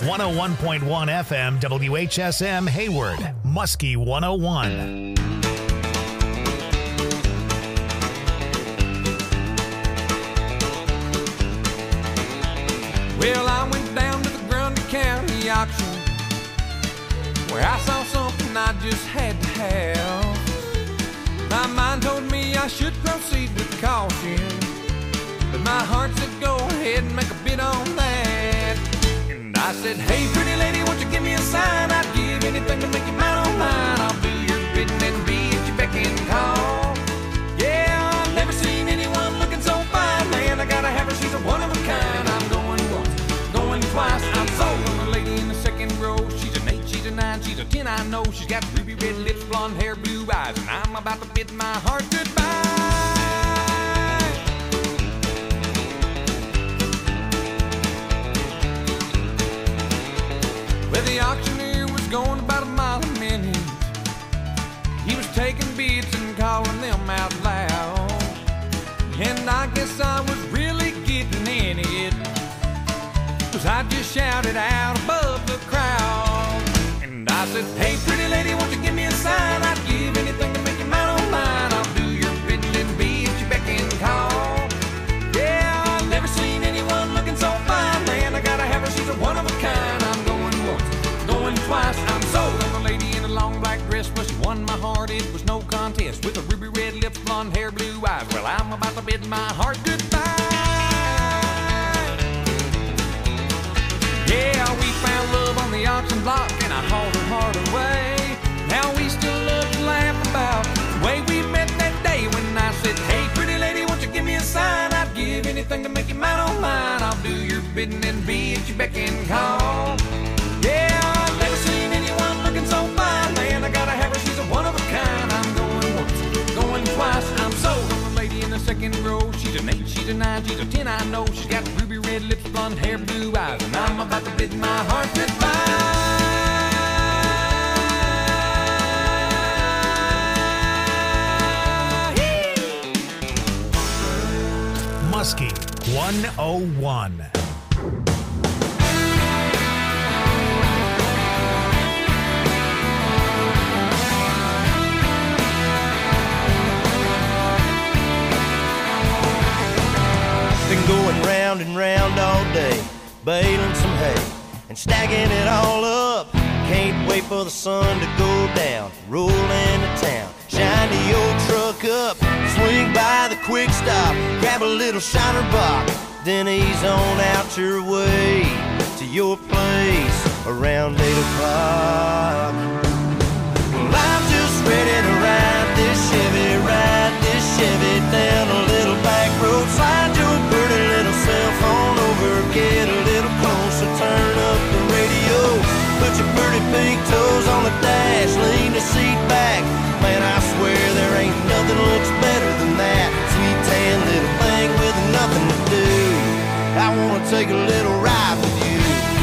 101.1 FM WHSM Hayward, Muskie 101. Well, I went down to the Grundy County auction where I saw something I just had to have. My mind told me I should proceed with caution, but my heart said go ahead and make a bid on that. And I said, hey, pretty lady, won't you give me a sign? I'd give anything to make you mine on mine. I'll do your bidding and be at your beck and call. Yeah, I've never seen anyone looking so fine, man. I gotta have her, she's a one of a kind. I'm going once, going twice. I'm sold on the lady in the second row. She's an 8, she's a 9, she's a 10, I know. She's got ruby red lips, blonde hair, blue eyes, and I'm about to bid my heart goodbye. Well, the auctioneer was going about a mile a minute. He was taking bids and calling them out loud. And I guess I was really getting in it, 'cause I just shouted out above the crowd. And I said, hey, pretty lady, won't you give me a sign? I'd give anything to make you mine on mine. I'll do your bidding and be at your beck and call. Yeah, I've never seen anyone looking so fine, man. I gotta have her, she's a one of a kind. I'm going once, going twice. I'm sold on the lady in a long black dress. Well, she won my heart, it was no contest. With the ruby red lips, blonde hair, blue eyes. Well, I'm about to bid my heart goodbye. Yeah, we found love on the auction block, and I hauled her heart away. Now we still love to laugh about the way we met that day when I said, hey, pretty lady, won't you give me a sign? I'd give anything to make you mine on mine. I'll do your bidding and be at your beck and call. Yeah, I've never seen anyone looking so fine, man. I gotta have her, she's a one of a kind. I'm going once, going twice. I'm sold on the lady in the second row. She's an 8, she's a 9, she's a 10, I know. She's got ruby red lips, blonde hair, blue eyes, and I'm about to bid my heart goodbye. Muskie 101. Been going round and round all day, baling some hay and stacking it all up. Can't wait for the sun to go down, roll into town, shine the old truck up, swing by the quick stop, grab a little shiner box, then ease on out your way to your place around 8 o'clock. Well, I'm just ready to ride this Chevy down a little back road. Slide your pretty little cell phone over, get a little closer, turn up the radio, put your pretty pink toes on the dash, lean the seat back. Man, I swear there ain't nothing looks better than that sweet tan little thing with nothing to do. I wanna take a little ride with you.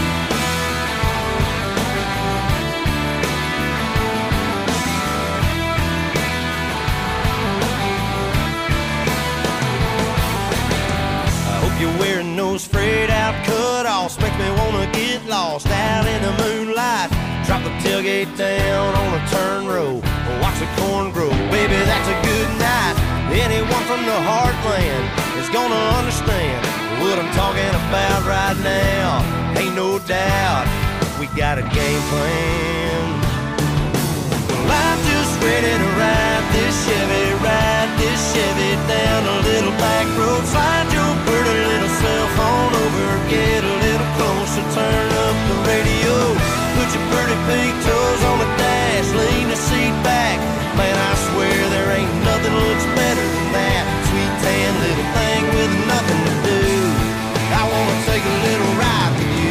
You're wearing those frayed out cut-offs, makes me wanna get lost out in the moonlight. Drop the tailgate down on a turn row, watch the corn grow. Baby, that's a good night. Anyone from the heartland is gonna understand what I'm talking about right now. Ain't no doubt we got a game plan. Well, I'm just ready to ride this Chevy down a little back road. Slide your pretty little cell phone over, get a little closer, turn up the radio, put your pretty pink toes on the dash, lean the seat back. Man, I swear there ain't nothing looks better than that sweet tan little thing with nothing to do. I wanna take a little ride with you.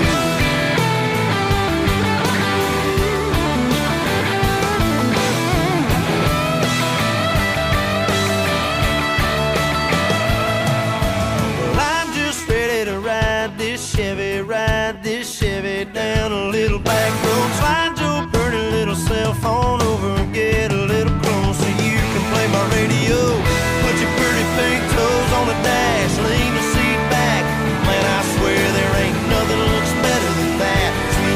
Ride this Chevy down a little back road. Slide your pretty little cell phone over and get a little closer. You can play my radio, put your pretty pink toes on the dash, lean the seat back. Man, I swear there ain't nothing looks better than that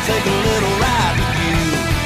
take a little ride with you.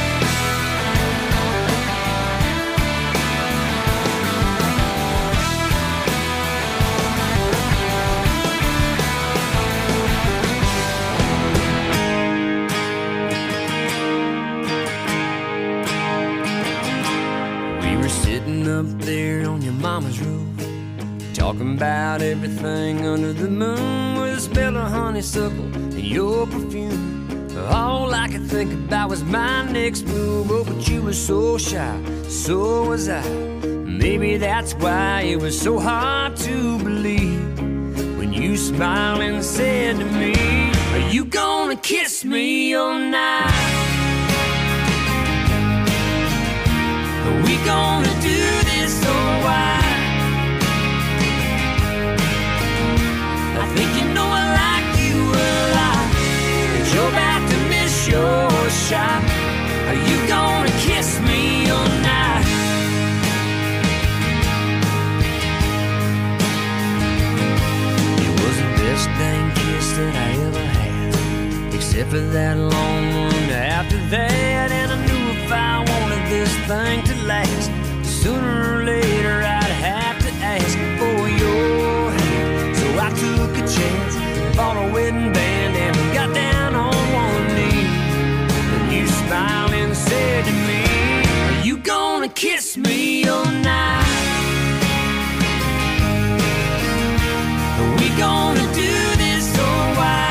We were sitting up there on your mama's roof, talking about everything under the moon, with the smell of honeysuckle and your perfume. All I could think about was my next move. Oh, but you were so shy, so was I. Maybe that's why it was so hard to believe when you smiled and said to me, are you gonna kiss me all night? Are we gonna do this or why? I think you know I like you a lot, but you're about to miss your shot. Are you gonna kiss me all night? It was the best dang kiss that I ever had, except for that long one after that. And I knew if I wanted this thing to last, sooner or later I'd have to ask for your hand. So I took a chance, bought a wedding band, and we got down on one knee. And you smiled and said to me, are you gonna kiss me all night? Are we gonna do this or why?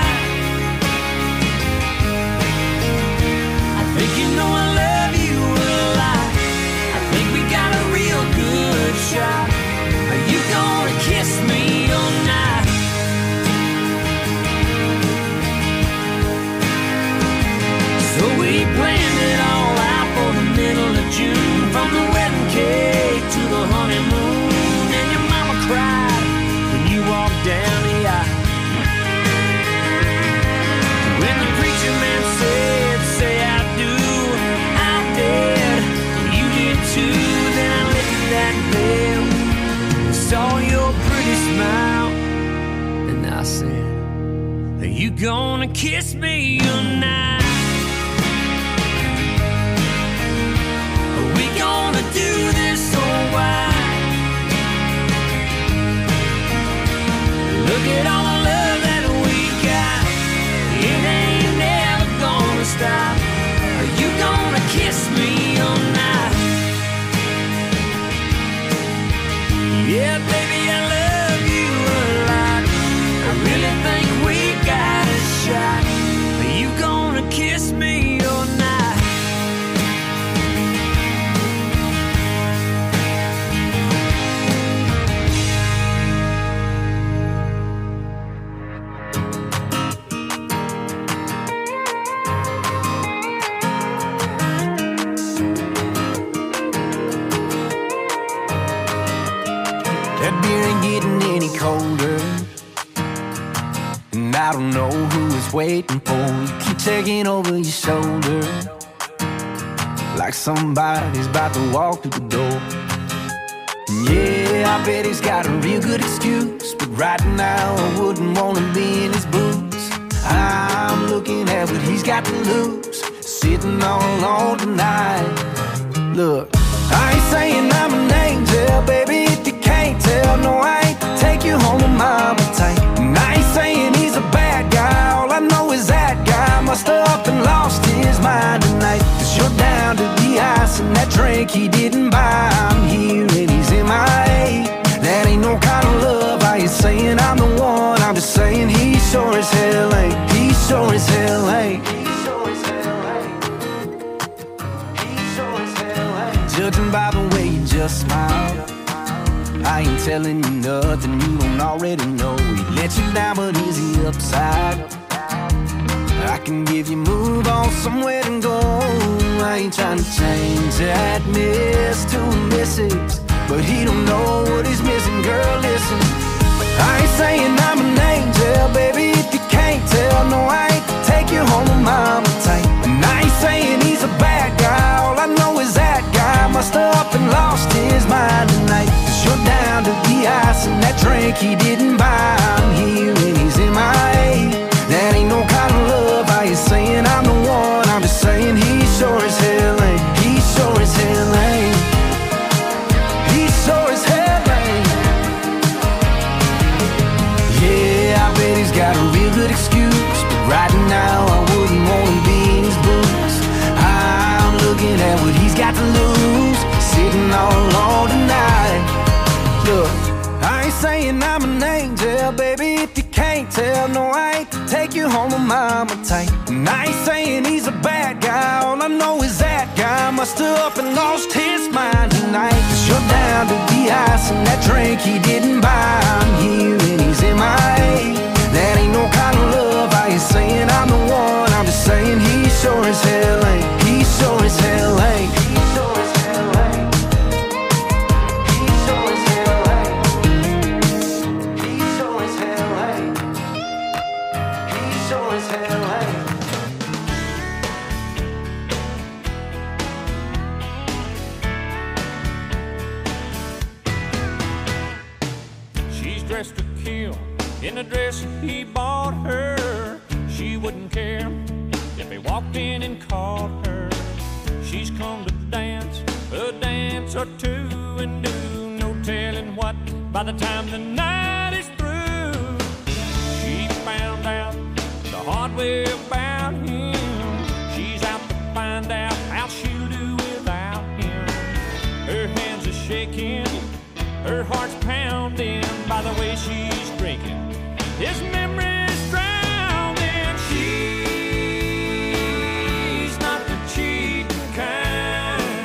I think you know I love you a lot. I think we got a real good shot. Are you gonna kiss me all night? So we planned it all out for the middle of June, from the wedding cake to the honeymoon. And your mama cried when you walked down the aisle. When the preacher man said, say I do, I did, you did too. Then I lifted that veil, saw your pretty smile, and I said, are you gonna kiss me all night? Are we gonna do this or why? Look at all the love that we got, it ain't never gonna stop. Are you gonna kiss me all night? Yeah, baby, I love you a lot. I really think we got a shot. Are you gonna kiss me all night? That beer ain't getting any colder, and I don't know who it's waiting for. You keep checking over your shoulder, like somebody's about to walk through the door. And yeah, I bet he's got a real good excuse, but right now I wouldn't want to be in his boots. I'm looking at what he's got to lose, sitting all alone tonight. Look, I ain't saying I'm an angel, baby, if you can't tell. No, I ain't take you home to mama tight. And I ain't saying he's a bad guy, all I know is that guy must have up and lost his mind tonight. Cause you're down to the ice and that drink he didn't buy. I'm here and he's MIA. That ain't no kind of love, I ain't saying I'm the one, I'm just saying he sure as hell ain't. He sure as hell ain't. Judging by the way you just smiled, I ain't telling you nothing you don't already know. He let you down, but is he upside? I can give you move on somewhere to go. I ain't trying to change that miss to a misses, but he don't know what he's missing, girl, listen. I ain't saying I'm an angel, baby, if you can't tell. No, I ain't take you home to mama tight. And I ain't saying he's a bad guy, all I know is that guy must have up and lost his mind tonight. Cause you're down to the ice and that drink he didn't buy. I'm here and he's MIA. That ain't no kind of love, I ain't saying I'm the one, now, I wouldn't wanna be in his boots. I'm looking at what he's got to lose, sitting all alone tonight. Look, I ain't saying I'm an angel, baby, if you can't tell. No, I ain't to take you home to mama tight. And I ain't saying he's a bad guy, all I know is that guy must have up and lost his mind tonight. 'Cause you're down to the ice and that drink he didn't buy. I'm here and he's MIA. That ain't no kind of love, I ain't saying I'm the one, I'm just saying he sure as hell ain't. He sure as hell ain't. He sure as hell ain't. He sure as hell ain't. He sure as hell ain't. He sure as hell ain't. She's dressed to kill in a dress he bought her. She wouldn't care if he walked in and caught her. She's come to dance a dance or two and do no telling what by the time the night is through. She found out the hard way about him. She's out to find out how she'll do without him. Her hands are shaking, her heart's pounding by the way she's drinking. His memory's drowning. She's not the cheating kind.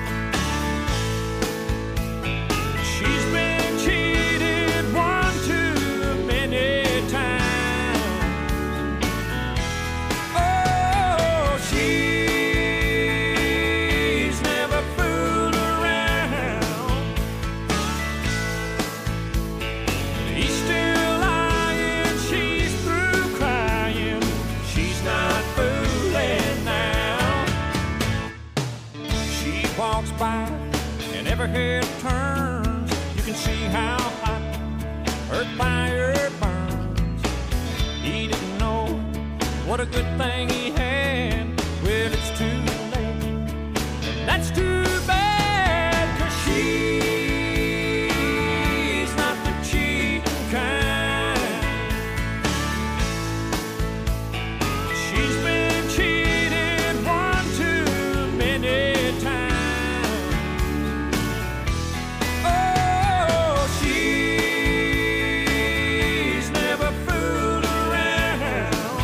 She's been cheated one too many times. Oh, she's never fooled around. He's still lying, she's through crying. She's not fooling now. She walks by and every head turns. You can see how hot her fire burns. He didn't know what a good thing he had. Well, it's too late, and that's too bad, 'cause she's not the cheating kind. She's been cheated one too many times. Oh, she's never fooled around.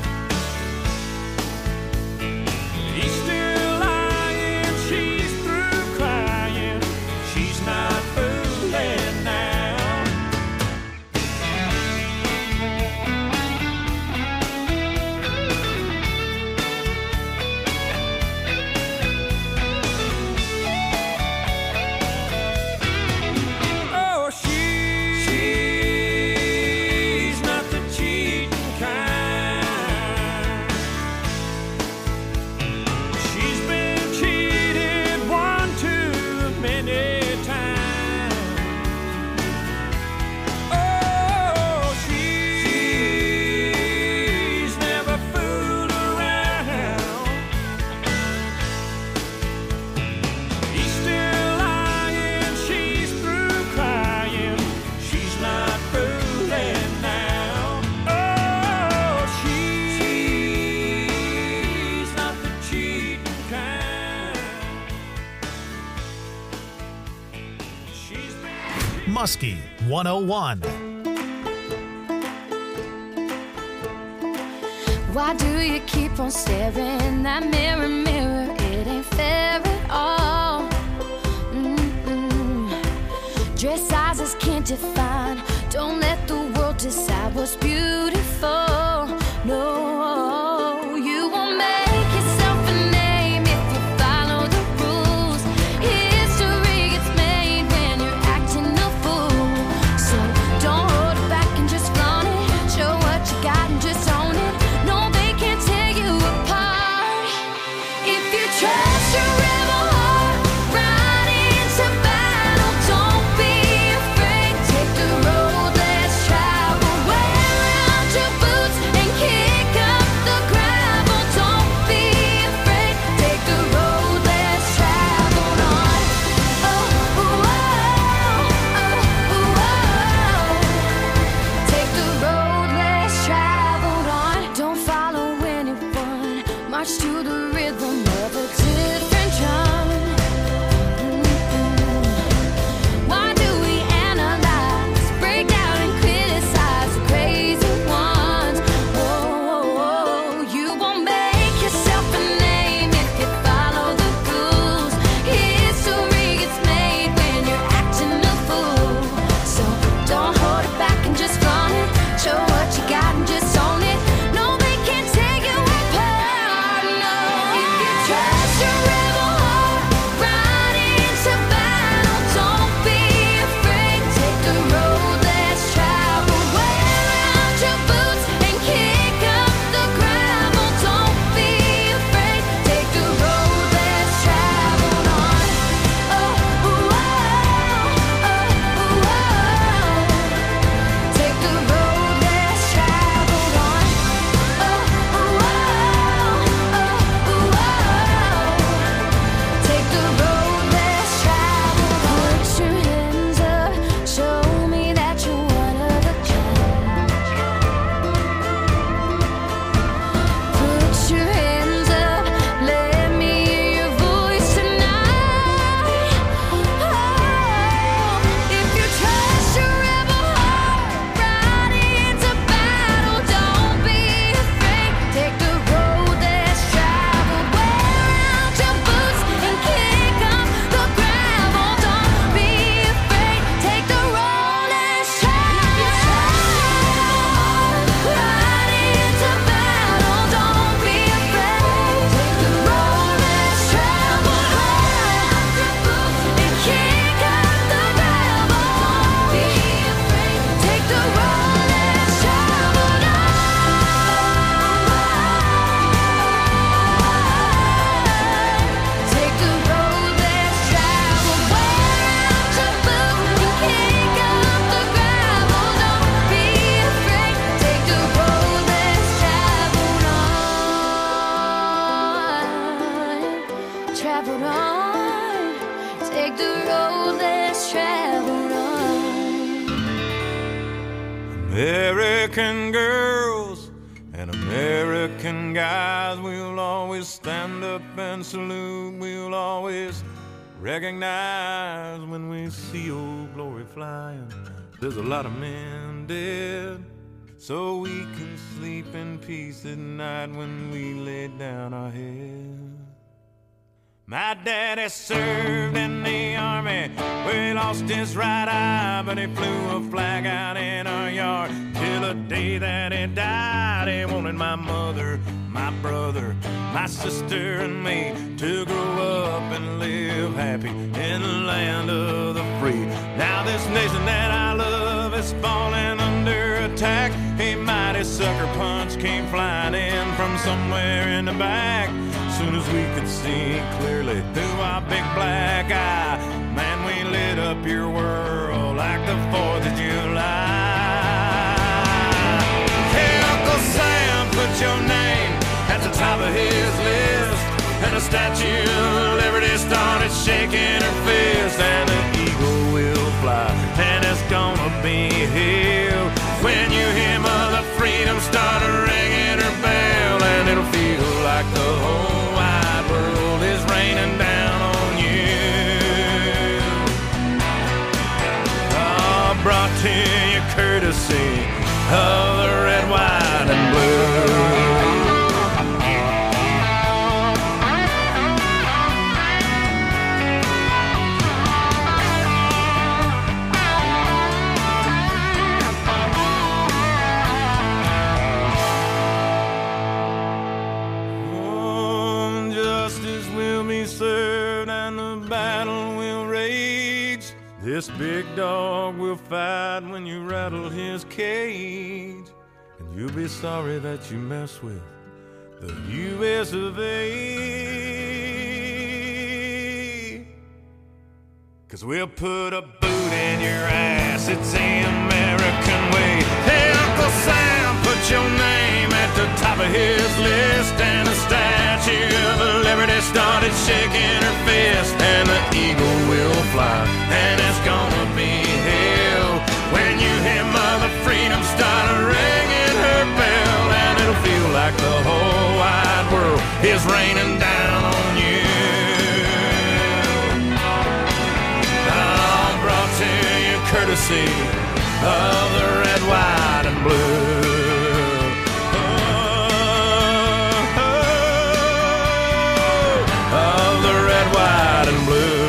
He's still lying, she's through crying. She's not fooling now. Oh, she's not the cheating kind. She's been cheated one too many times. Oh, she's never fooled around. He's still lying, she's through crying. She's not fooling now. Oh, she's not the cheating kind. She's been Muskie 101. Why do you keep on staring in that mirror, mirror? It ain't fair at all. Dress sizes can't define. Don't let the world decide what's beautiful. No, you won't make yourself a name if you follow the rules. History gets made when you're acting a fool. So don't hold it back and just flaunt it. Show what you got and just own it. No, they can't tear you apart. If you trust your rebel heart, ride into battle. Don't be afraid. Take the road less traveled. Wear out your boots and kick up march to the rhythm of a different drum. Why do we analyze, break down and criticize the crazy ones? Oh, you won't make yourself a name if you follow the rules. History gets made when you're acting a fool. So don't hold it back and just flaunt it. Show what you got and just own it. No, they can't take you apart, no. If you trust your rebel heart, ride into battle. Don't be afraid, take the road less traveled. Wear out your boots and kick up the gravel. Don't be afraid, take the road less traveled on. Oh, oh, oh, oh, oh. Take the road less traveled on. Oh, oh, oh, oh, oh. Take the road less traveled on. Put your hands up, show me that you're one of a kind. Put your hands up, let me hear your voice tonight. Oh, if you trust your rebel heart, ride into battle. Don't be afraid, take the road less traveled. Wear out your boots and kick up the gravel. Don't be afraid, take the road less traveled. Ride into battle. Don't be afraid, take the road less traveled. Wear out your boots and kick up the gravel. Don't be afraid, take the road less traveled. Take the road less traveled. Wear out your boots and kick up the gravel. Don't be afraid, take the road less traveled on. Traveled on. Take the road less traveled on. American girls and American guys, we'll always stand up and salute. We'll always recognize when we see old glory flying. There's a lot of men dead, so we can sleep in peace at night when we lay down our head. My daddy served in the army, where he lost his right eye, but he flew a flag out in our yard till the day that he died. He wanted my mother, my brother, my sister, and me to grow up and live happy in the land of the free. Now this nation that I love is falling under attack. A mighty sucker punch came flying in from somewhere in the back. Soon as we could see clearly through our big black eye, man, we lit up your world like the 4th of July. Hey, Uncle Sam, put your name at the top of his list, and the Statue of Liberty started shaking her fist, and the eagle will fly, and it's gonna be hell when you hear Mother Freedom start ringing her bell, and it'll feel like the whole wide world is raining down on you. Oh, brought to you courtesy of the red, white, and blue. Served and the battle will rage. This big dog will fight when you rattle his cage, and you'll be sorry that you mess with the U.S. of A. 'Cause we'll put a boot in your ass, it's the American way. Hey, Uncle Sam, put your name at the top of his list, and the Statue of Liberty started shaking her fist, and the eagle will fly, and it's gonna be hell when you hear Mother Freedom start ringing her bell, and it'll feel like the whole wide world is raining down on you. I'm brought to you courtesy of the red, white, and blue. Of the red, white, and blue.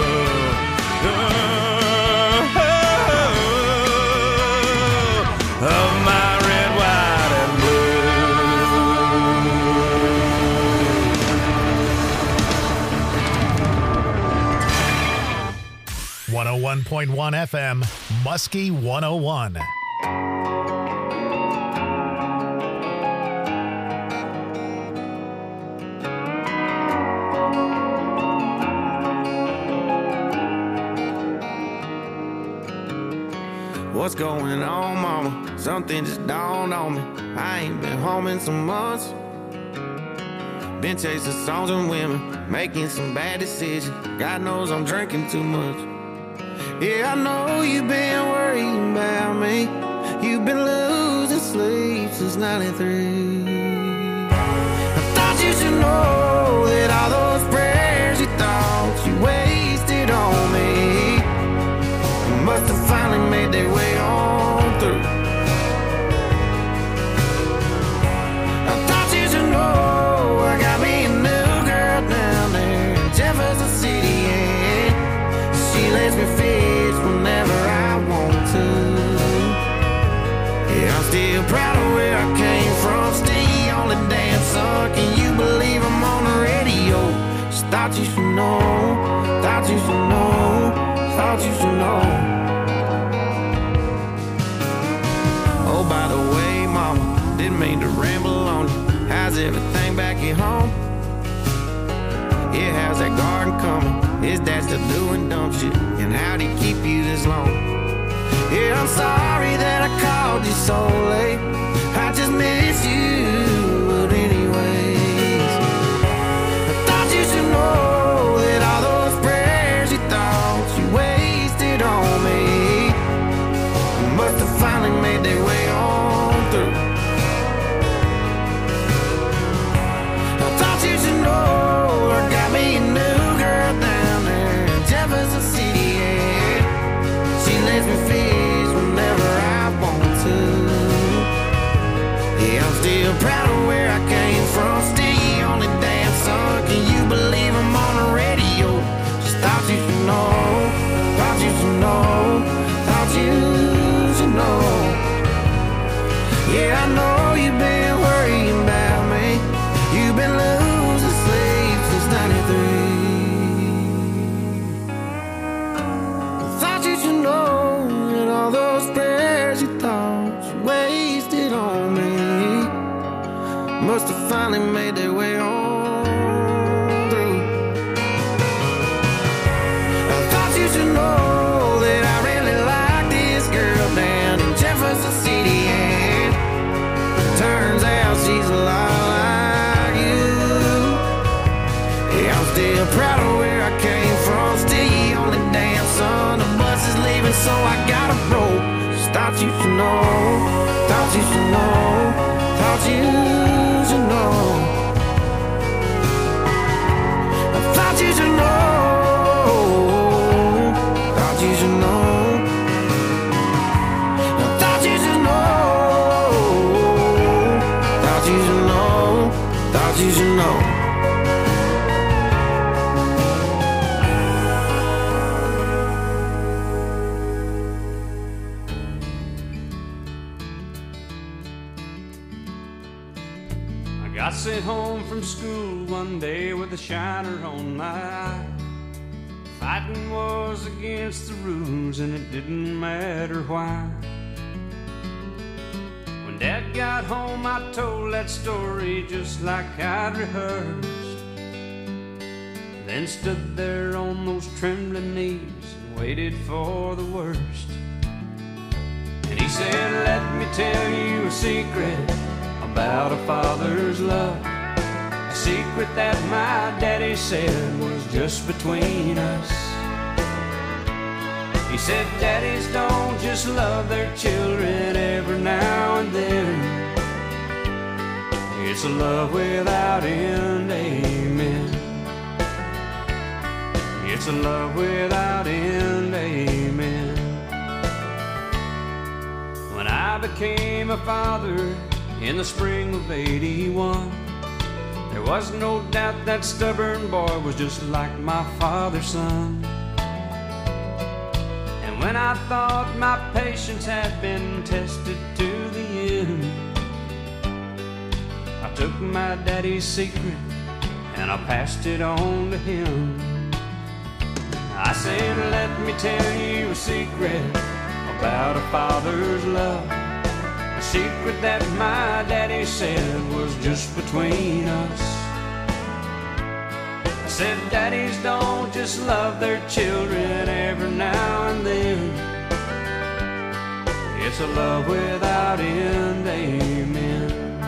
Of my red, white, and blue. 101.1 FM, Muskie 101. What's going on, mama? Something just dawned on me. I ain't been home in some months. Been chasing songs and women, making some bad decisions. God knows I'm drinking too much. Yeah, I know you've been worrying about me. You've been losing sleep since 93. I thought you should know that all those prayers you thought you wasted on me must have finally made their way on through. I thought you should know I got me a new girl down there in Jefferson City, and she lets me fish whenever I want to. Yeah, I'm still proud of where I came from. Still on the dance son. Can you believe I'm on the radio? Just thought you should know. Thought you should know. Thought you should know. Oh, by the way, mama, didn't mean to ramble on you. How's everything back at home? Yeah, how's that garden coming? Is that still doing dumb shit? And how'd he keep you this long? Yeah, I'm sorry that I called you so late. I just miss you, but anyways, I thought you should know that all those prayers you thought you wasted on me must have finally made their way on through. I thought you should know I got me a new girl down there in Jefferson City, yeah. She lets me fish whenever I want to. Yeah, I'm still proud of where I came from. Still on the dance son. Can you believe I'm on the radio? Just thought you should know. Thought you should know. Thought you should know. Yeah, I know you've been worrying about me. You've been losing sleep since 93. Thought you should know that all those prayers you thought you wasted on me must have finally made their way on through. I thought you should know that I really like this girl down in Jefferson City, and turns out she's a lot like you. Yeah, I'm still proud of where I came from. Still on the damn son. The bus is leaving, so I gotta roll. Just thought you should know. Thought you should know. Thought you should know. I thought you should know. Thought you should know. I thought you should know. Thought you should know. Thought you should know. I sent home from school one day with a shiner on my eye. Fighting was against the rules and it didn't matter why. When Dad got home I told that story just like I'd rehearsed. Then stood there on those trembling knees and waited for the worst. And he said, let me tell you a secret about a father's love, a secret that my daddy said was just between us. He said daddies don't just love their children every now and then. It's a love without end, amen. It's a love without end, amen. When I became a father in the spring of '81, there was no doubt that stubborn boy was just like my father's son. And when I thought my patience had been tested to the end, I took my daddy's secret and I passed it on to him. I said, let me tell you a secret about a father's love, a secret that my daddy said was just between us. I said, daddies don't just love their children every now and then. It's a love without end, amen.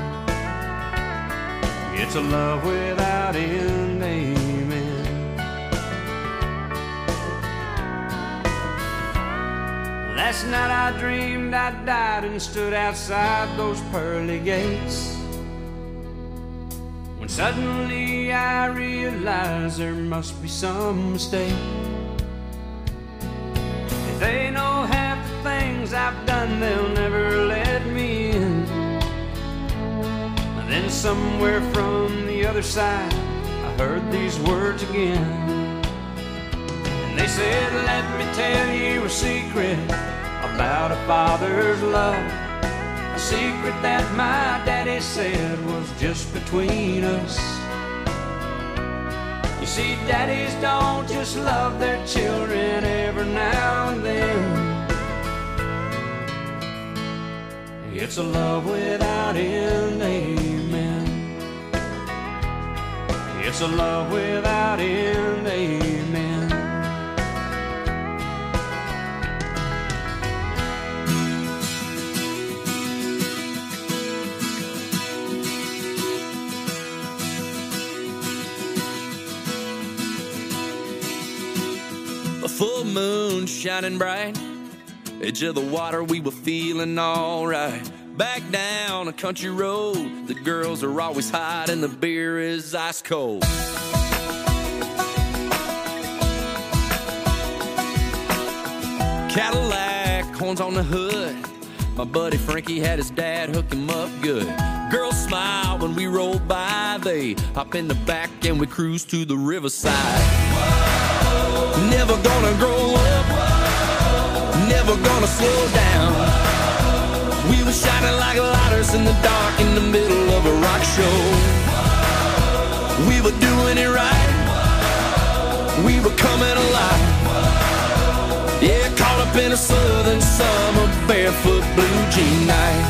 It's a love without end, amen. Last night I dreamed I died and stood outside those pearly gates, when suddenly I realized there must be some mistake. If they know half the things I've done, they'll never let me in. And then somewhere from the other side I heard these words again. They said, let me tell you a secret about a father's love, a secret that my daddy said was just between us. You see, daddies don't just love their children every now and then. It's a love without end, amen. It's a love without end, amen. Full moon shining bright, edge of the water, we were feeling alright. Back down a country road, the girls are always hot and the beer is ice cold. Cadillac, horns on the hood, my buddy Frankie had his dad hook him up good. Girls smile when we roll by, they hop in the back and we cruise to the riverside. Never gonna grow up, never gonna slow down. We were shining like lighters in the dark in the middle of a rock show. We were doing it right, we were coming alive. Yeah, caught up in a southern summer, barefoot blue jean night.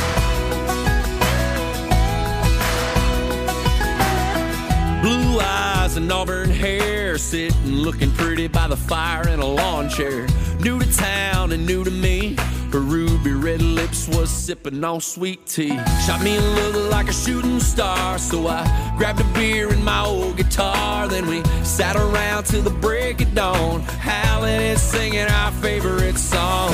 Blue eyes and auburn hair, sitting looking pretty by the fire in a lawn chair. New to town and new to me, her ruby red lips was sipping on sweet tea. Shot me a look like a shooting star, so I grabbed a beer and my old guitar. Then we sat around till the break of dawn, howling and singing our favorite song.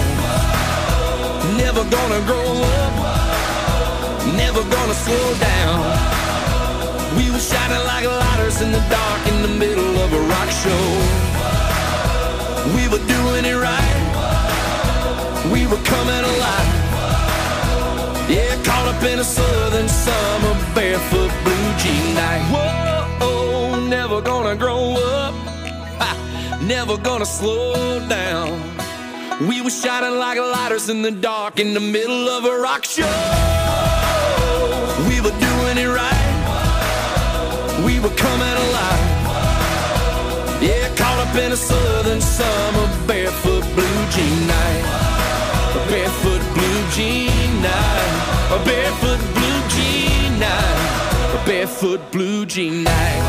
Never gonna grow up, never gonna slow down. We were shining like lighters in the dark in the middle of a rock show. We were doing it right, we were coming alive. Yeah, caught up in a southern summer, barefoot blue jean night. Whoa, never gonna grow up, never gonna slow down. We were shining like lighters in the dark in the middle of a rock show. We were doing it right, we were coming alive. Yeah, caught up in a southern summer, barefoot blue jean night. A barefoot blue jean night. A barefoot blue jean night. A barefoot blue jean night.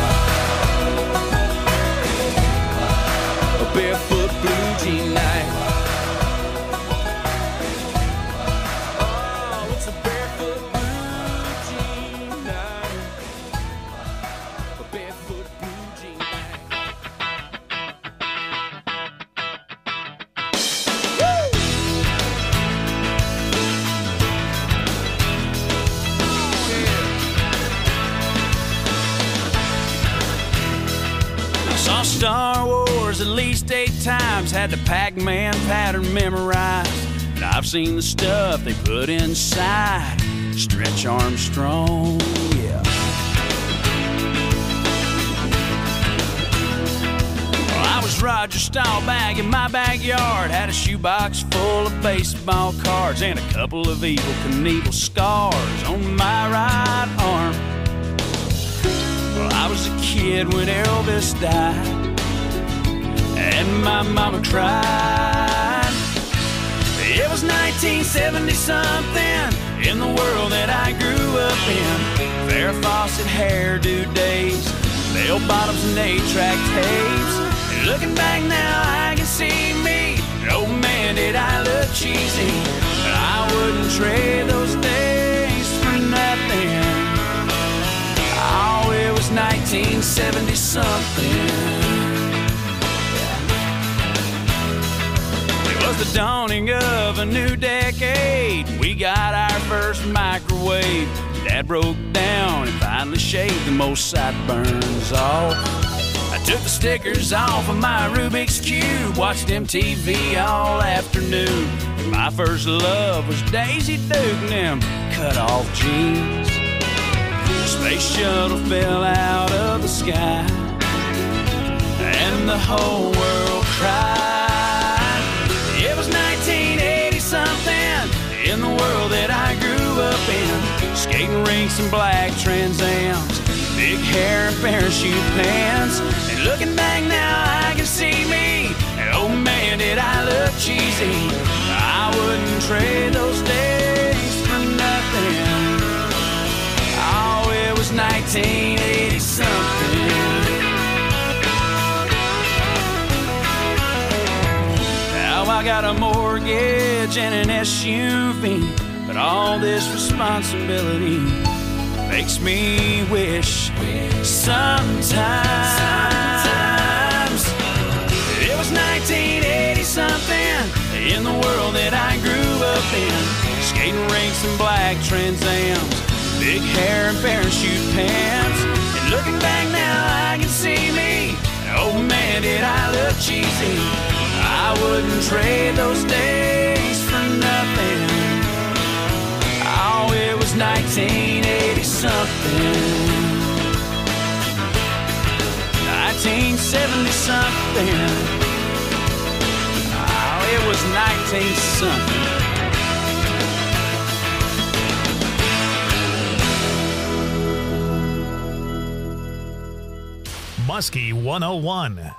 A barefoot blue jean night. Star Wars at least 8 times, had the Pac-Man pattern memorized. And I've seen the stuff they put inside Stretch Armstrong, yeah. Well, I was Roger Staubach in my backyard, had a shoebox full of baseball cards and a couple of Evel Knievel scars on my right arm. Well, I was a kid when Elvis died, and my mama cried. It was 1970-something in the world that I grew up in. Farrah Fawcett hairdo days, bell bottoms and 8-track tapes. And looking back now, I can see me. Oh man, did I look cheesy. But I wouldn't trade those days for nothing. Oh, it was 1970-something. It was the dawning of a new decade. We got our first microwave. Dad broke down and finally shaved the most sideburns off. I took the stickers off of my Rubik's Cube, watched MTV all afternoon. And my first love was Daisy Duke and them cut-off jeans. The space shuttle fell out of the sky, and the whole world cried. It was 1980-something in the world that I grew up in. Skating rinks and black Trans Ams, big hair and parachute pants. And looking back now, I can see me. And oh man, did I look cheesy. I wouldn't trade those days for nothing. Oh, it was 1980-something. Now I got a mortgage and an SUV, but all this responsibility makes me wish sometimes it was 1980-something in the world that I grew up in. Skating rinks and black Trans Ams, big hair and parachute pants. And looking back now, I can see me. Oh man, did I look cheesy. I wouldn't trade those days for nothing. Oh, it was 1980-something. 1970-something. Oh, it was 19-something. Muskie 101.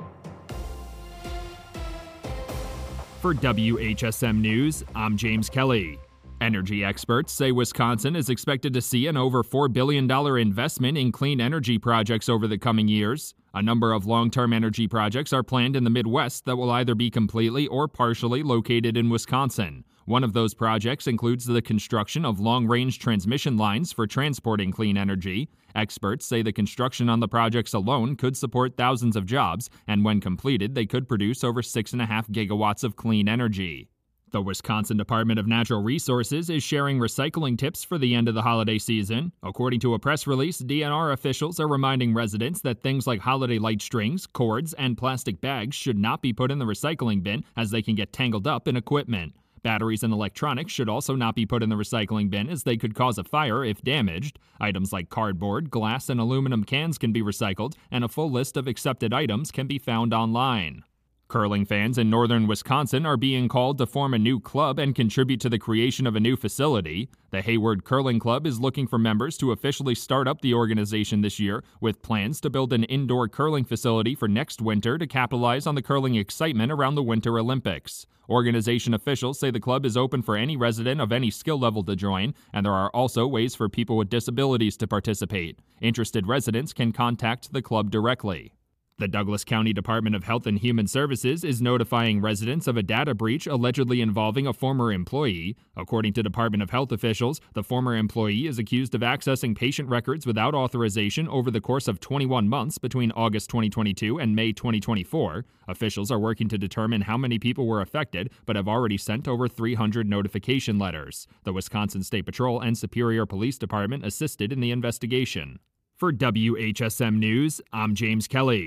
For WHSM News, I'm James Kelly. Energy experts say Wisconsin is expected to see an over $4 billion investment in clean energy projects over the coming years. A number of long-term energy projects are planned in the Midwest that will either be completely or partially located in Wisconsin. One of those projects includes the construction of long-range transmission lines for transporting clean energy. Experts say the construction on the projects alone could support thousands of jobs, and when completed, they could produce over 6.5 gigawatts of clean energy. The Wisconsin Department of Natural Resources is sharing recycling tips for the end of the holiday season. According to a press release, DNR officials are reminding residents that things like holiday light strings, cords, and plastic bags should not be put in the recycling bin as they can get tangled up in equipment. Batteries and electronics should also not be put in the recycling bin as they could cause a fire if damaged. Items like cardboard, glass, and aluminum cans can be recycled, and a full list of accepted items can be found online. Curling fans in northern Wisconsin are being called to form a new club and contribute to the creation of a new facility. The Hayward Curling Club is looking for members to officially start up the organization this year, with plans to build an indoor curling facility for next winter to capitalize on the curling excitement around the Winter Olympics. Organization officials say the club is open for any resident of any skill level to join, and there are also ways for people with disabilities to participate. Interested residents can contact the club directly. The Douglas County Department of Health and Human Services is notifying residents of a data breach allegedly involving a former employee. According to Department of Health officials, the former employee is accused of accessing patient records without authorization over the course of 21 months between August 2022 and May 2024. Officials are working to determine how many people were affected, but have already sent over 300 notification letters. The Wisconsin State Patrol and Superior Police Department assisted in the investigation. For WHSM News, I'm James Kelly.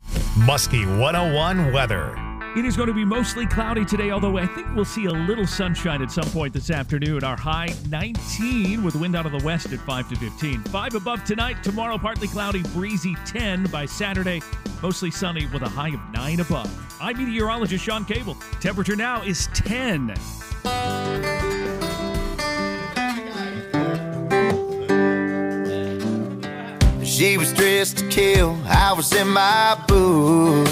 Muskie 101 weather. It is going to be mostly cloudy today, although I think we'll see a little sunshine at some point this afternoon. Our high 19 with wind out of the west at 5 to 15. 5 above tonight. Tomorrow, partly cloudy, breezy 10 by Saturday. Mostly sunny with a high of 9 above. I'm meteorologist Sean Cable. Temperature now is 10. She was dressed to kill, I was in my booth.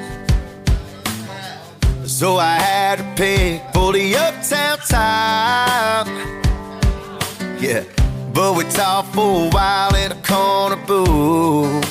So I had to pick for the uptown time. Yeah, but we talked for a while in a corner booth.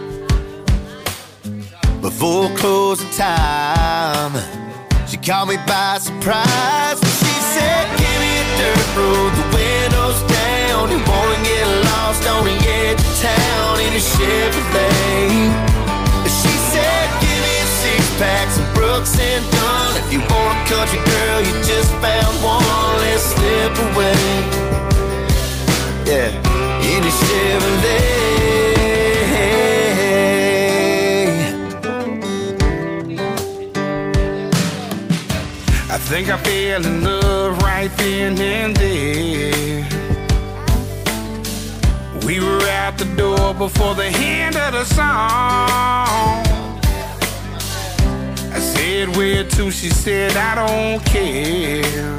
Before closing time, she caught me by surprise. She said, give me a dirt road, the windows down. You wanna get lost on the edge of town in a Chevrolet. She said, give me a 6-pack, some Brooks and Dunn. If you want a country girl, you just found one. Let's slip away. Yeah, in a Chevrolet. I think I fell in love right then and there. We were out the door before the end of the song. I said, where to? She said, I don't care.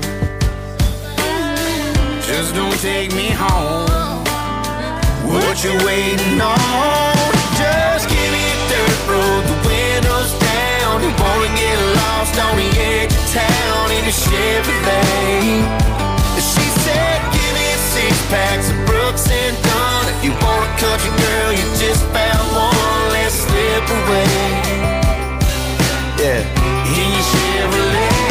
Just don't take me home. What you waiting on? Just give me a dirt road, the windows down. You wanna get lost on the edge of town in a Chevrolet. She said, give me a 6-pack, some Brooks and Dunn. If you want a country girl, you just found one. Let's slip away. Yeah, in your Chevrolet.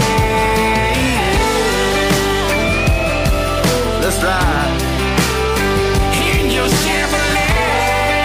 Let's ride. In your Chevrolet.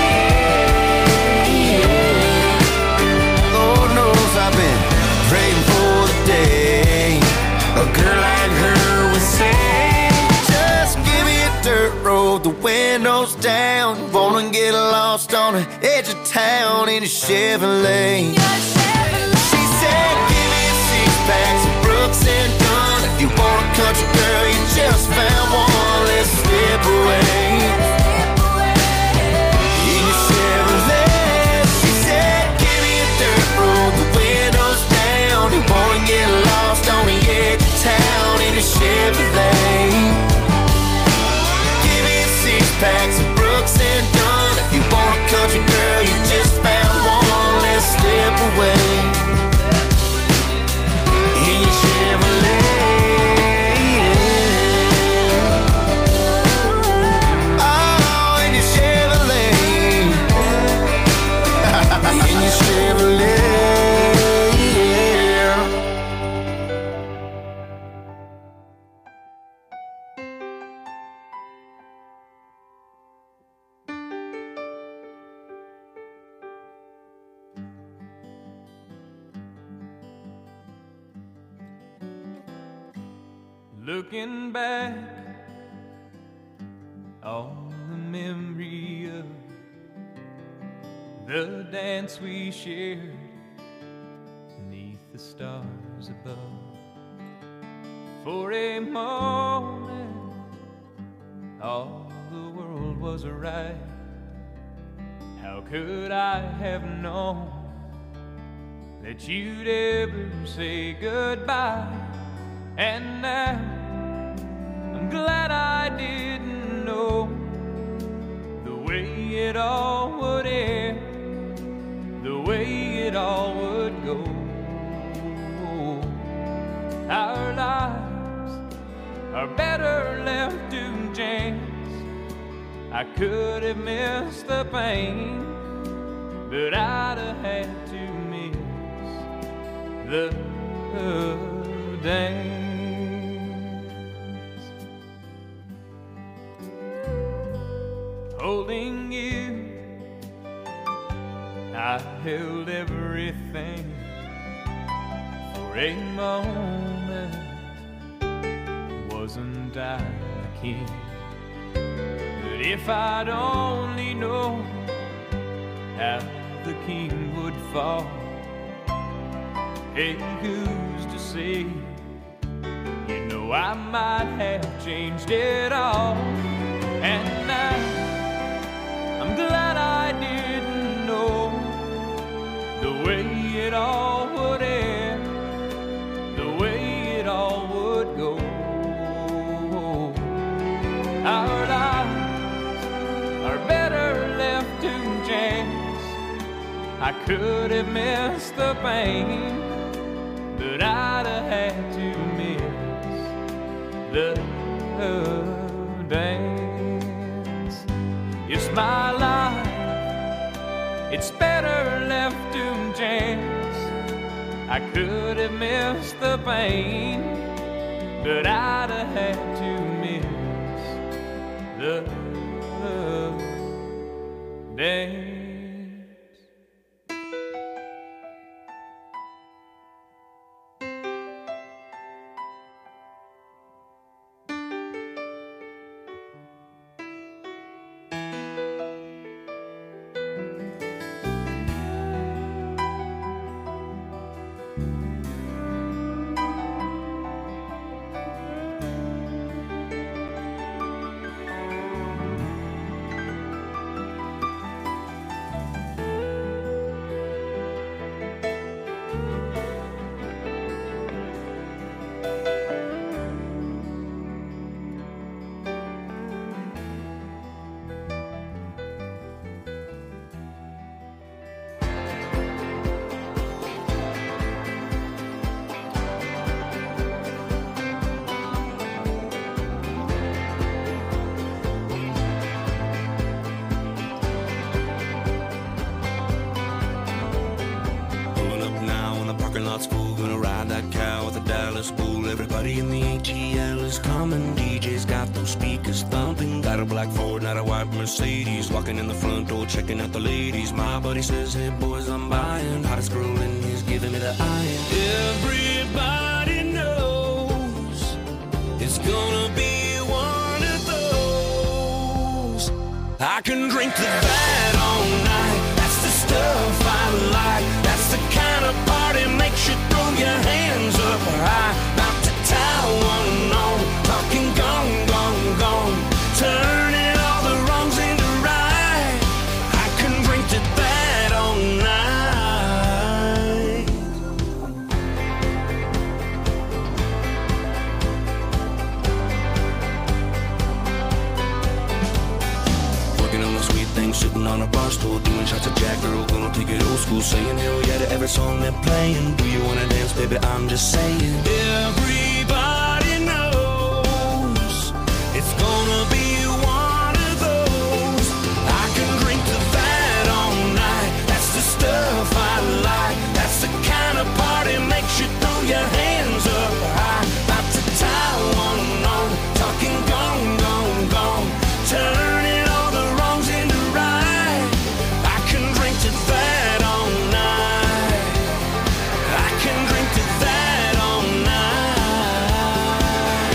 Lord knows I've been praying for the day a girl like her would say, just give me a dirt road, the windows down. Wanna get lost on the edge of town in a Chevrolet. She said, give me a 6-pack, some Brooks and Dunn. If you want a country girl, you just found one. Let's slip away. In your Chevrolet. She said, give me a dirt road, the windows down. You wanna get lost on the edge of town in a Chevrolet. Give me a 6-pack, some Brooks and Dunn. If you want a country girl, you just found one. Let's slip away. In your Chevrolet. Oh, in your Chevrolet. In your Chevrolet. Looking back on the memory of the dance we shared beneath the stars above. For a moment, all the world was right. How could I have known that you'd ever say goodbye? And now I'm glad I didn't know the way it all would end, the way it all would go. Our lives are better left to chance. I could have missed the pain, but I'd have had to miss the dance. Holding you, I held everything. For a moment, wasn't I the king? But if I'd only known how the king would fall. Hey, who's to say? You know I might have changed it all. And now I'm glad I didn't know the way it all would end, the way it all would go. Our lives are better left to chance. I could have missed the pain, but I'd have had to miss the dance. It's my life, it's better left to chance. I could have missed the pain, but I'd have had to miss the dance. School, gonna ride that cow with a Dallas bull. Everybody in the ATL is coming. DJ's got those speakers thumping. Got a black Ford, not a white Mercedes. Walking in the front door, checking out the ladies. My buddy says, hey boys, I'm buying. Hottest girl in he's giving me the iron. Everybody knows it's gonna be one of those. I can drink to that all night. That's the stuff I like. That's the kind of party makes you throw your hands up high. About to tie one on, talking gone, gone, gone. Turning all the wrongs into right. I can drink to that all night. Working on a sweet thing, sitting on a bar stool, doing shots of Jack, girl, gonna take it old school, saying hell yeah to every song they're playing. Do you wanna dance, baby? I'm just saying. Everybody knows it's gonna be one of those. I can drink to that all night. That's the stuff I like. That's the kind of party makes you throw your hands up high. About to tie one on, talking gone, gone, gone. Turning all the wrongs into right. I can drink to that all night. I can drink to that all night.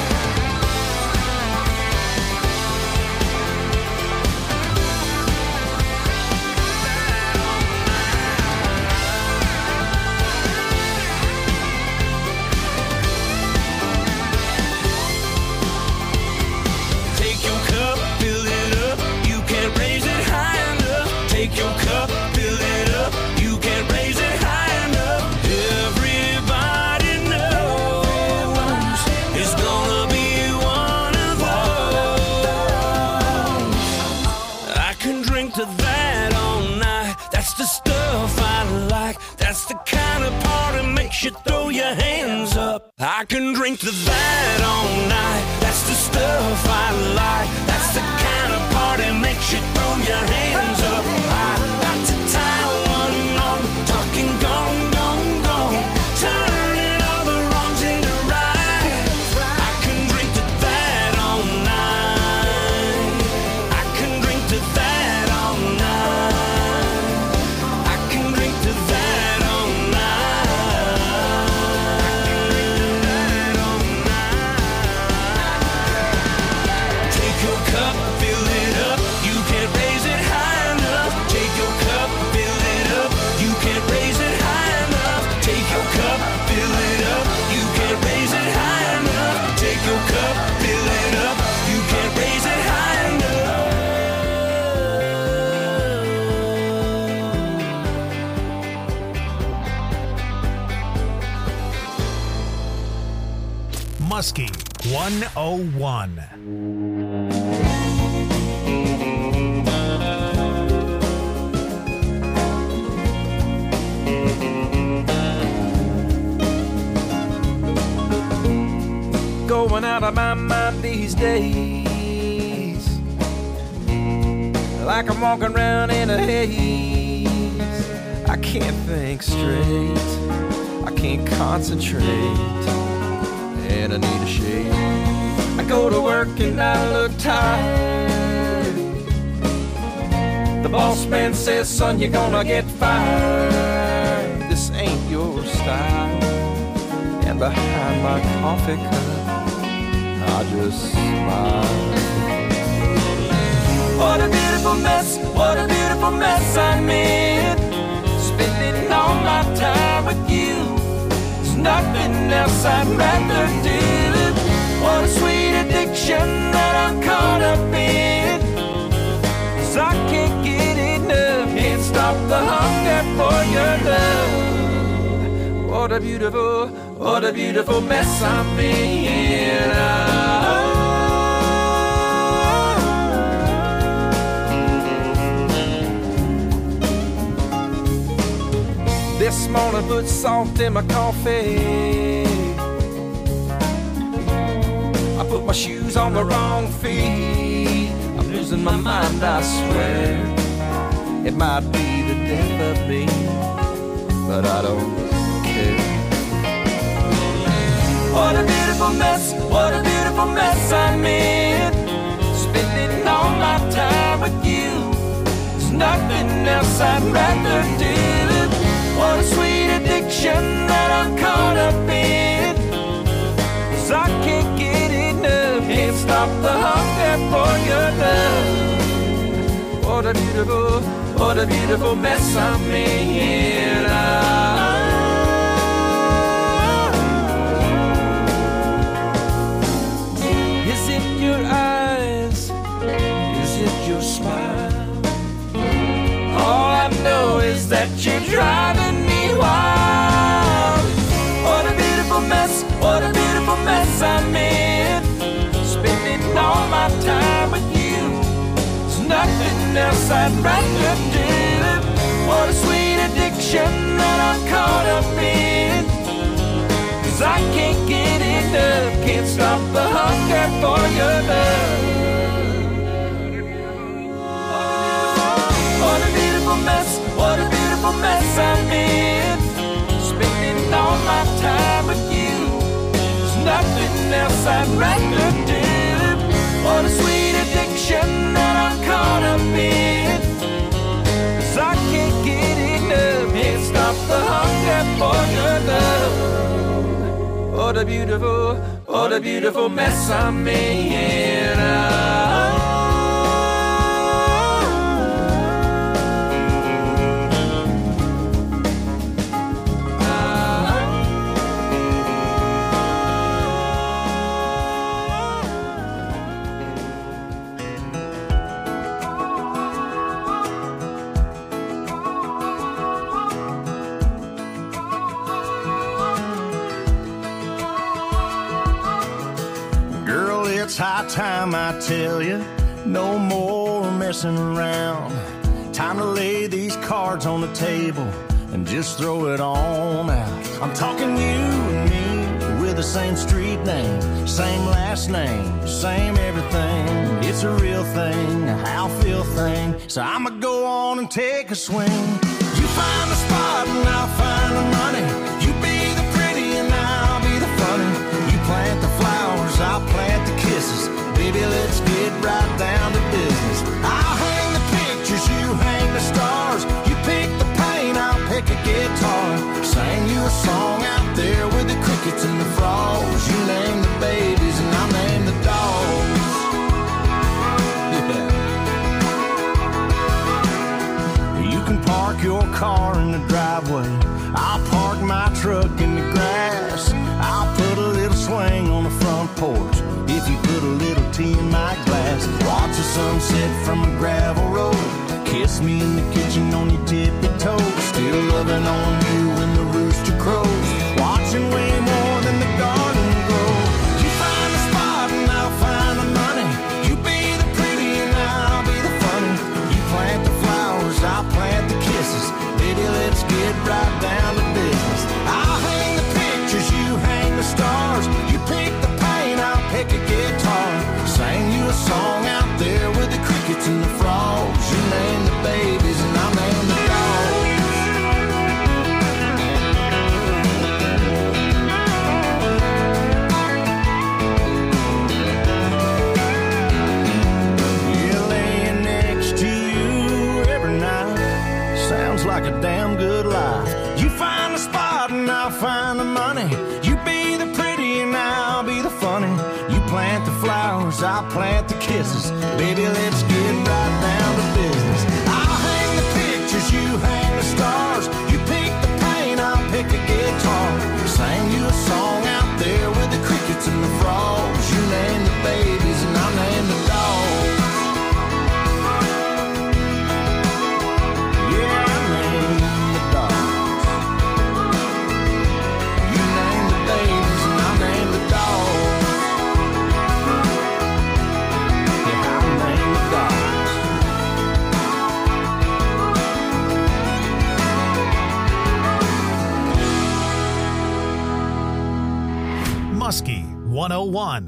Take your cup, fill it up. You can't raise it high enough. Take your cup, fill it up. You can't raise it high enough. Everybody knows it's gonna be one of those. I can drink to that all night. That's the stuff I like. That's the kind of party makes you throw your hands up. I can drink to that all night. That's the stuff I like. That's the kind of party makes you throw your hands up. I got to tie one on, talking gone, gone, gone. Turning all the wrongs into right. I can drink to that all night. I can drink to that all night. I can drink to that all night. Take your cup, fill it up. You can't raise it high. Husky 101. Going out of my mind these days, like I'm walking around in a haze. I can't think straight, I can't concentrate, and I need a shade. I go to work and I look tired. The boss man says, son, you're gonna get fired. This ain't your style. And behind my coffee cup, I just smile. What a beautiful mess, what a beautiful mess I'm in. Spending all my time with you, there's nothing else I'd rather do. What a sweet addiction that I'm caught up in, 'cause I can't get enough, can't stop the hunger for your love. What a beautiful mess I'm in. This morning put salt in my coffee. I put my shoes on the wrong feet. I'm losing my mind, I swear. It might be the death of me, but I don't care. What a beautiful mess, what a beautiful mess I'm in. Spending all my time with you, there's nothing else I'd rather do. What a sweet addiction that I'm caught up in, 'cause I can't get enough, can't stop the hunger for your love. What a beautiful mess I'm in. Is it your eyes? Is it your smile? All I know is that you're driving me wild. What a beautiful mess I'm in. Spending all my time with you, there's nothing else I'd rather do. What a sweet addiction that I'm caught up in, 'cause I can't get enough, can't stop the hunger for your love. What a beautiful mess I'm in. Spending all my time with you, there's nothing else I'd rather do. What a sweet addiction that I'm caught up in, 'cause I can't get enough, can't stop the hunger for your love. What a beautiful mess I'm in. It's high time I tell you, no more messing around. Time to lay these cards on the table and just throw it on out. I'm talking you and me with the same street name, same last name, same everything. It's a real thing, a how feel thing. So I'ma go on and take a swing. You find the spot and I'll find the money. You be the pretty and I'll be the funny. You plant the flowers, I'll plant the kisses. Baby, let's get right down to business. I'll hang the pictures, you hang the stars. You pick the paint, I'll pick a guitar. Sing you a song out there with the crickets and the frogs. You name the babies and I'll name the dogs. Yeah. You can park your car in the driveway. I'll park my truck in the grass. I'll put a little swing on the front porch. If you put a little tea in my glass, watch the sunset from a gravel road. Kiss me in the kitchen on your tippy toes. Still loving on you when the rooster crows. Watching way more than the garden grow. You like a damn good life. You find the spot and I'll find the money. You be the pretty and I'll be the funny. You plant the flowers, I'll plant the kisses. Baby, let's get right down to business. I'll hang the pictures, you hang the stars. You pick the paint, I'll pick a guitar. Sing you a song out there with the crickets and the frogs. You name the babies and I'll name the dogs. Yeah, I name the dogs. You name the babies and I'll name the dogs. Yeah, I'll name the dogs. Muskie 101.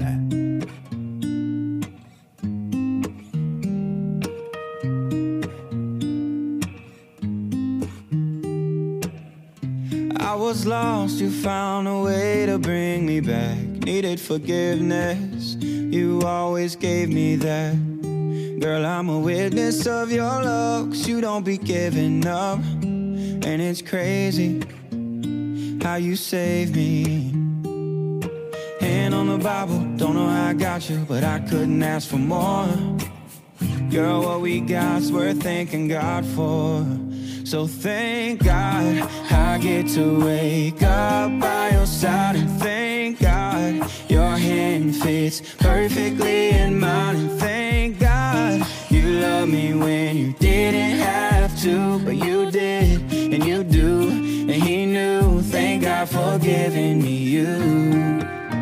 I was lost, you found a way to bring me back. Needed forgiveness, you always gave me that. Girl, I'm a witness of your love, 'cause you don't be giving up. And it's crazy how you saved me. Hand on the Bible, don't know how I got you, but I couldn't ask for more. Girl, what we got's worth thanking God for. So thank God I get to wake up by your side. And thank God your hand fits perfectly in mine. And thank God you love me when you didn't have to, but you did and you do, and he knew. Thank God for giving me you.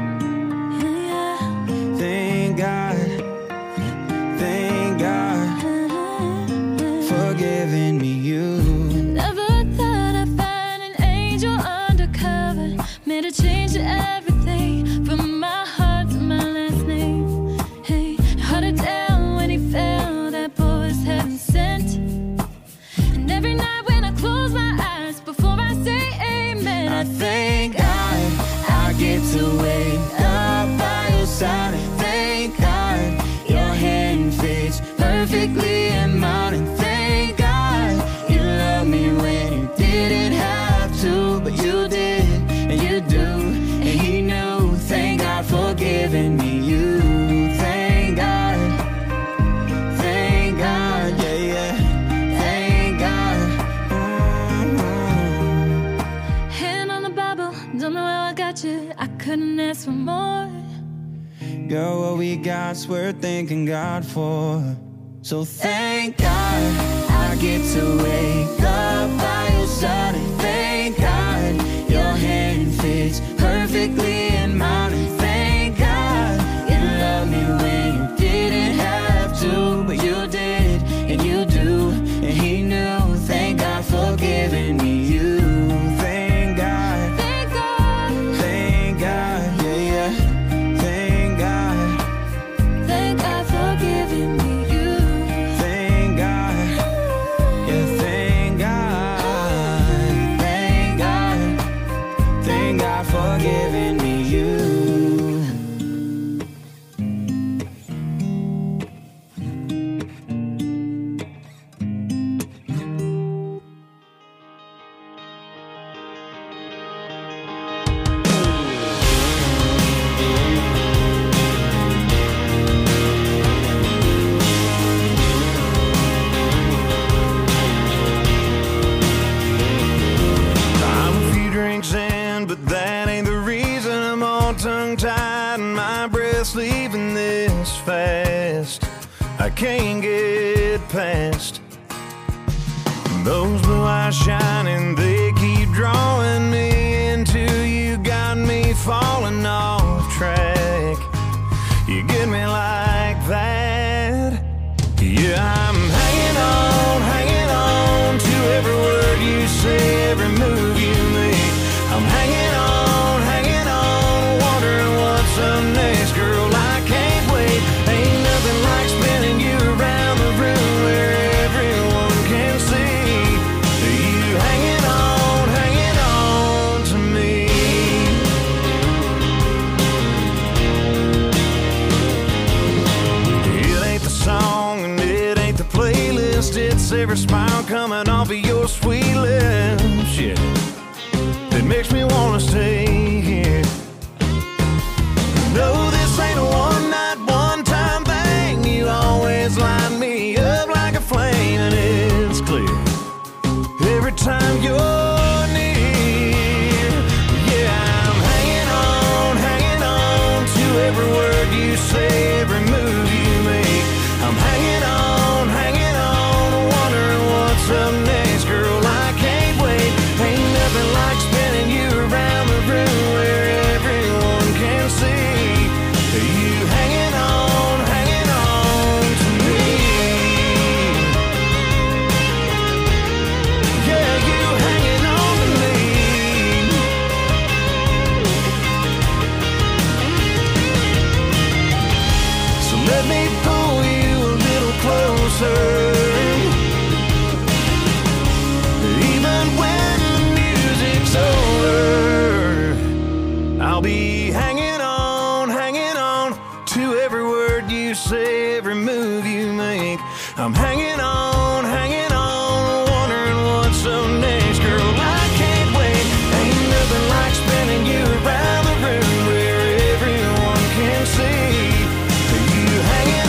Thank God, thank God for giving me you. Never thought I'd find an angel undercover. Made a change to everything, from my heart to my last name. Hey, held it down when he fell, that boy was heaven sent. And every night when I close my eyes, before I say amen, I thank God I get to wake up by your side. And thank God your hand fits perfectly in mine. And thank God you love me when you didn't have to, but you did and you do, and he knew. Thank God for giving me you. Thank God, yeah, yeah. Thank God. hand on the Bible, don't know how I got you, I couldn't ask for more. Girl, what we got's worth thanking God for. So thank God I get to wake up by your side. And thank God your hand fits perfectly in mine. And thank God you love me when you didn't have to, but you did and you do, and he knew. Thank God for giving me you. Thank God, Thank God, thank God, yeah, yeah. Thank God, thank God for giving me you. thank God, yeah, thank God, thank God, thank God for giving me you. I'm a few drinks in, but that ain't the reason. I'm all tongue-tied and my breath's leaving this fast. I can't get past those blue eyes shining. They keep drawing me into you. Got me falling off track. You get me like that. Yeah, I'm hanging on to every word you say, every move you make. I'm hanging on, wondering what's up next. Girl, I can't wait. Ain't nothing like spinning you around the room where everyone can see you hanging on to me. honest, it's every smile coming off of your sweet lips, yeah, that makes me wanna stay here. No, this ain't a one-night, one-time thing. You always light me up like a flame, and it's clear every time you're near. Yeah, I'm hanging on to every word you say, every move you make. I'm hanging on, wondering what's up next, girl. I can't wait. Ain't nothing like spinning you around the room where everyone can see. You hanging on to me. Yeah, you hanging on to me. So let me pull you a little closer. Even when the music's over, I'll be hanging on to every word you say, every move you make. I'm hanging on, wondering what's up next, girl. I can't wait. Ain't nothing like spinning you around the room where everyone can see. You hanging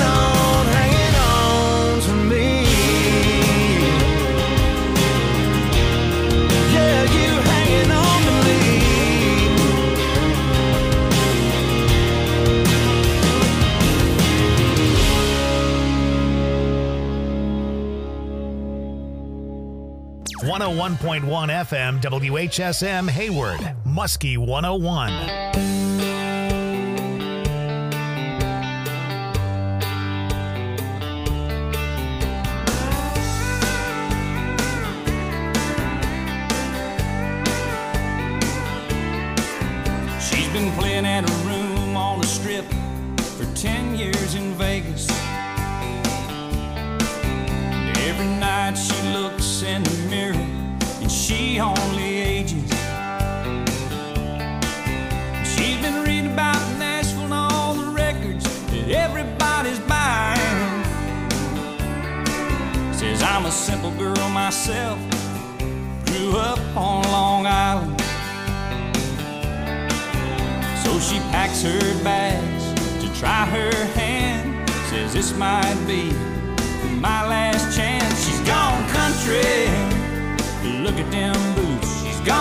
on to me. Yeah, you hanging on to me. .1 FM WHSM Hayward, Muskie 101. She's been playing at a room on the strip for 10 years in Vegas. And every night she looks in the mirror and she only ages. She's been reading about Nashville and all the records that everybody's buying. Says I'm a simple girl myself, grew up on Long Island. So she packs her bags to try her hand. Says this might be my last chance. She's gone country, look at them boots.